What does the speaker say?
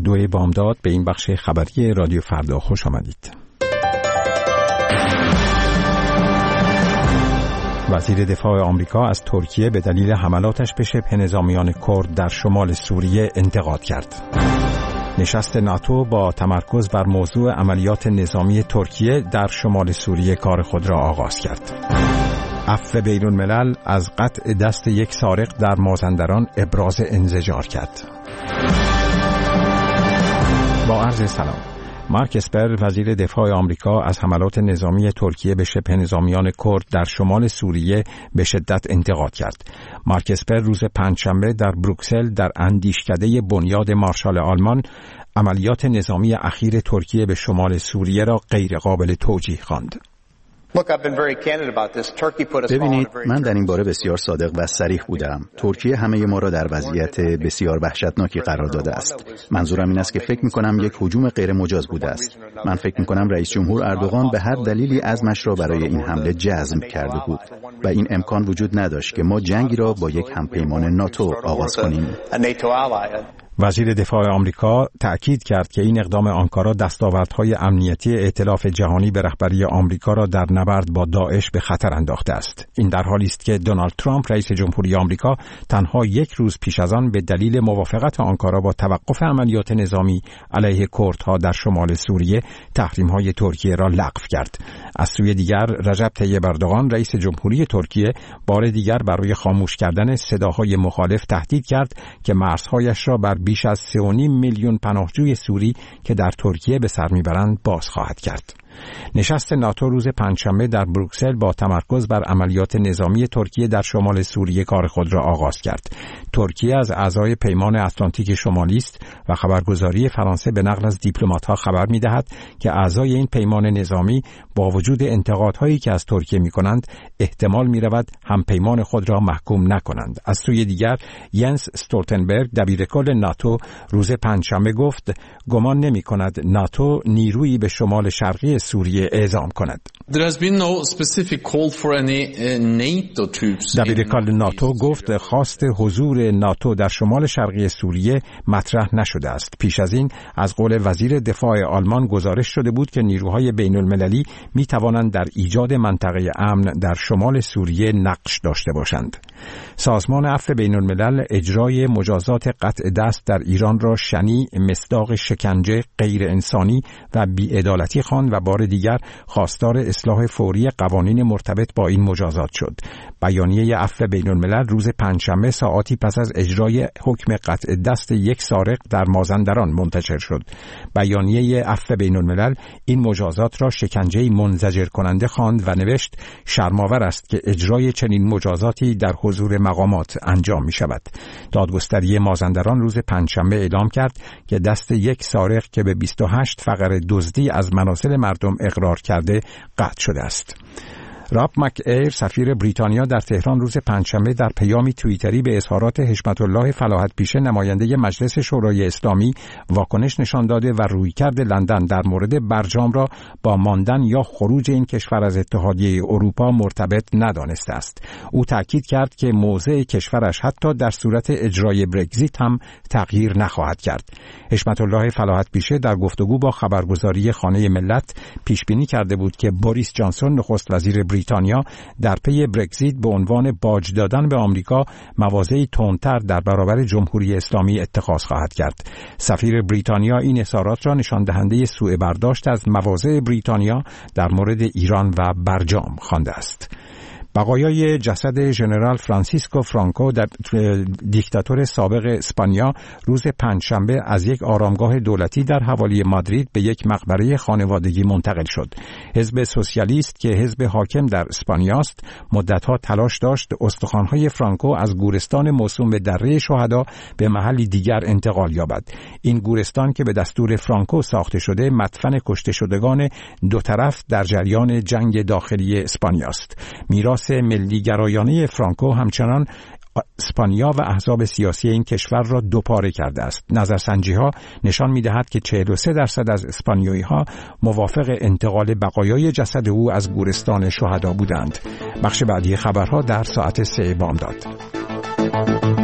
2 بامداد به این بخش خبری رادیو فردا خوش آمدید. وزیر دفاع آمریکا از ترکیه به دلیل حملاتش به شبه نظامیان کرد در شمال سوریه انتقاد کرد. نشست ناتو با تمرکز بر موضوع عملیات نظامی ترکیه در شمال سوریه کار خود را آغاز کرد. عفو بین‌الملل از قطع دست یک سارق در مازندران ابراز انزجار کرد. با عرض سلام. مارک اسپر وزیر دفاع آمریکا از حملات نظامی ترکیه به شبه نظامیان کرد در شمال سوریه به شدت انتقاد کرد. مارک اسپر روز پنجشنبه در بروکسل در اندیشکده بنیاد مارشال آلمان عملیات نظامی اخیر ترکیه به شمال سوریه را غیر قابل توجیه خواند. ببینید، من در این باره بسیار صادق و صریح بودم. ترکیه همه ما را در وضعیت بسیار وحشتناکی قرار داده است. منظورم این است که فکر می‌کنم یک هجوم غیر مجاز بوده است. من فکر می‌کنم رئیس جمهور اردوغان به هر دلیلی عزمش را برای این حمله جزم کرده بود و این امکان وجود نداشت که ما جنگی را با یک همپیمان ناتو آغاز کنیم. وزیر دفاع آمریکا تأکید کرد که این اقدام آنکارا دستاوردهای امنیتی ائتلاف جهانی به رهبری آمریکا را در نبرد با داعش به خطر انداخته است. این در حالی است که دونالد ترامپ رئیس جمهوری آمریکا تنها یک روز پیش از آن به دلیل موافقت آنکارا با توقف عملیات نظامی علیه کردها در شمال سوریه تحریم‌های ترکیه را لغو کرد. از سوی دیگر رجب طیب اردوغان رئیس جمهوری ترکیه بار دیگر برای خاموش کردن صداهای مخالف تهدید کرد که مرزهایش را بر بیش از 3.5 میلیون پناهجوی سوری که در ترکیه به سر میبرند باز خواهد کرد. نشست ناتو روز پنجشنبه در بروکسل با تمرکز بر عملیات نظامی ترکیه در شمال سوریه کار خود را آغاز کرد. ترکیه از اعضای پیمان اتلانتیک شمالی است و خبرگزاری فرانسه به نقل از دیپلمات‌ها خبر می‌دهد که اعضای این پیمان نظامی با وجود انتقادهایی که از ترکیه می‌کنند احتمال می‌رود هم پیمان خود را محکوم نکنند. از سوی دیگر ینس استولتنبرگ دبیرکل ناتو روز پنجشنبه گفت گمان نمی‌کند ناتو نیرویی به شمال شرقی سوریه اعزام کند. دبیرکل ناتو گفت خواست حضور ناتو در شمال شرقی سوریه مطرح نشده است. پیش از این از قول وزیر دفاع آلمان گزارش شده بود که نیروهای بین المللی می توانند در ایجاد منطقه امن در شمال سوریه نقش داشته باشند. سازمان عفو بین الملل اجرای مجازات قطع دست در ایران را شنیع، مصداق شکنجه، غیر انسانی و بی‌عدالتی خواند و بار دیگر خواستار اصلاح فوری قوانین مرتبط با این مجازات شد. بیانیه عفو بین الملل روز پنجشنبه ساعاتی پس از اجرای حکم قطع دست یک سارق در مازندران منتشر شد. بیانیه عفو بین الملل این مجازات را شکنجه‌ای منزجر کننده خواند و نوشت شرم‌آور است که اجرای چنین مجازاتی در حضور مقامات انجام می شود. دادگستری مازندران روز پنجشنبه اعلام کرد که دست یک سارق که به 28 فقر دزدی از منازل مردم اقرار کرده قطع شده است. راب مک ایر سفیر بریتانیا در تهران روز پنجشنبه در پیامی توییتری به اظهارات حشمت الله فلاحت پیشه نماینده مجلس شورای اسلامی واکنش نشان داده و رویکرد لندن در مورد برجام را با ماندن یا خروج این کشور از اتحادیه اروپا مرتبط ندانسته است. او تاکید کرد که موضع کشورش حتی در صورت اجرای برگزیت هم تغییر نخواهد کرد. حشمت الله فلاحت پیشه در گفتگو با خبرگزاری خانه ملت پیش بینی کرده بود که بوریس جانسون نخست وزیر بریتانیا در پی برگزیت به عنوان باج دادن به آمریکا مواضعی تندتر در برابر جمهوری اسلامی اتخاذ خواهد کرد. سفیر بریتانیا این اظهارات را نشان دهنده سوء برداشت از مواضع بریتانیا در مورد ایران و برجام خوانده است. بقایای جسد ژنرال فرانسیسکو فرانکو دیکتاتور سابق اسپانیا روز پنجشنبه از یک آرامگاه دولتی در حوالی مادرید به یک مقبره خانوادگی منتقل شد. حزب سوسیالیست که حزب حاکم در اسپانیا است مدتها تلاش داشت استخوان‌های فرانکو از گورستان موسوم به دره شهدا به محلی دیگر انتقال یابد. این گورستان که به دستور فرانکو ساخته شده مدفن کشته شدگان دو طرف در جریان جنگ داخلی اسپانیا است. میراث ملی گرایانه فرانکو همچنان اسپانیا و احزاب سیاسی این کشور را دوپاره کرده است. نظرسنجی‌ها نشان می‌دهد که 43% از اسپانیایی‌ها موافق انتقال بقایای جسد او از گورستان شهدا بودند. بخش بعدی خبرها در ساعت 3 بامداد.